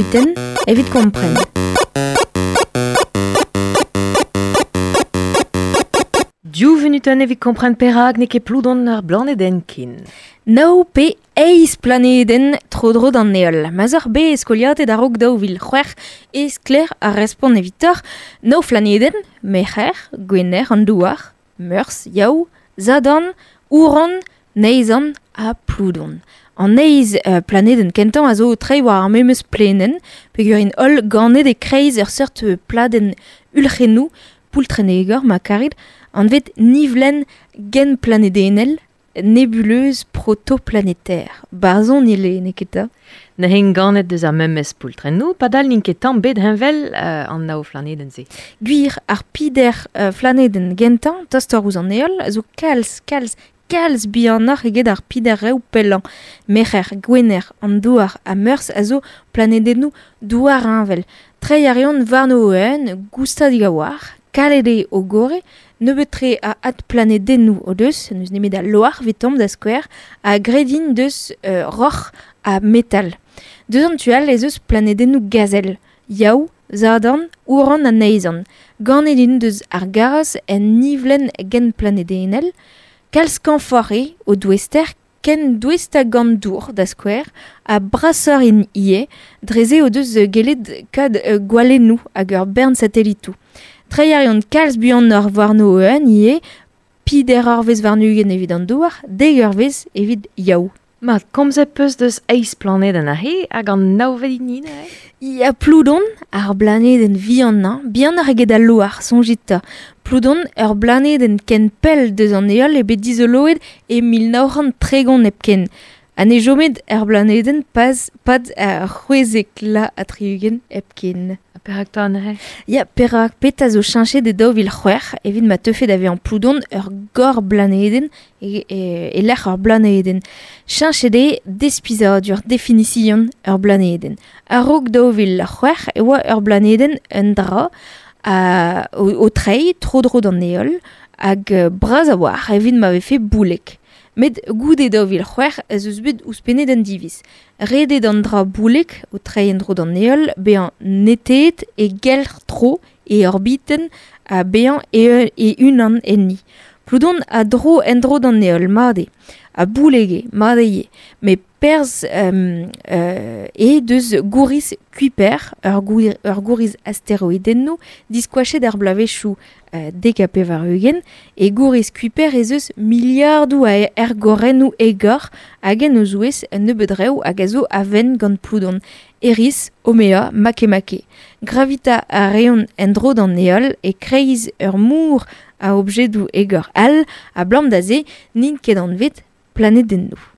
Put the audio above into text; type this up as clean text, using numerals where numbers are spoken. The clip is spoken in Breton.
eviten, evit kompren. Juvenuten evit kompren perak ne ket ploudon ar blaneden kin. Nao pe eiz planeden trodro d'an neol. Mazor be eskoliatet a rog daou vil c'hwer eskler a respon evitor nao flaneden, mecher, gwener an douar, meurs, yaou, zadan, ouran, neizan a ploudon. An eiz planeden kentan a zo trei war ar memeus plenen, peogwir ol ganet e kreiz ur seurt pladen ulc'henou, poultrenegor ma karit, an vet nivelen gen planedenel, nébuleuse protoplanétaire. Barzon nile, neketa. Na hen ganet deus ar memes poultrennou, padal ninketan bet henvel an nao flaneden se. Gwir ar pider flaneden gentan, tastor ouz an eol, zo kalz bianar eget ar pider reu pellan. Mecher, gwener, an douar a meurs a zo planedennou douar henvel. Trei arion varno oen, gousta digawar, kalede o gore, nebetre a at planedennou o deus, neus nemet a loar vetom da skwer, a gredin deus roc'h a metal. Deus an tual ez eus planedennou gazel, yaou, zadan, ouran a neizan. Ganedin deus ar garas en nivelen gen planedenel, kalz kanfore o douester ken douesta gant dour da skwer a brasor in ie, dreze o deus gelet kad gwalennou hag ur bern satelitou. Treiarion kalz buan nor varno eun ie, pider arvez varnugen evit an douar, deg arvez evit yaou. Ma komzet peus deus eiz planeden a he hag an nao vedin Ia ploudon ar blaneden vianna, bihan ar eget a loar sonjita. Ploudon ur blaneden ken pel deus an eol ebet dizoloet e 1930 epken. Ane jomet ur blaneden pad a c'hwezek la a triugen epken. Perak ta an he? Ya, perak pet a zo chanchet de daou vil c'hwer, evit ma teufet ave an ploudon ur gor blaneden e l'er ur blaneden. Chanchet despizad ur definition ur blaneden. A rog daou vil c'hwer e oa ur blaneden un dra o trei, trodro d'an eol, hag braz a war evit ma vefe boulek. Met goude daou vil c'hwer ez eus bet ouspenet an diviz. Redet an dra boulek o trei en dro d'an eol, behan netet e gelc'h tro e orbiten a behan e unan enni. Ploudon a dro en dro d'an eol, marde. A boulege, marde ie. Me perz e deus gouriz kuiper, ur gouriz asteroidennou, diskouachet ar blavechou dekape var eugen, e gouriz kuiper ez eus miliardou a gorennou egor hag en eus ouez nebeudreu hag a zo aven gant ploudon. Eris, omea, make. Gravita a reon en dro d'an eol e kreiz ur mour a objedou egor al, a blam da ze, nin ket an vet planedennou.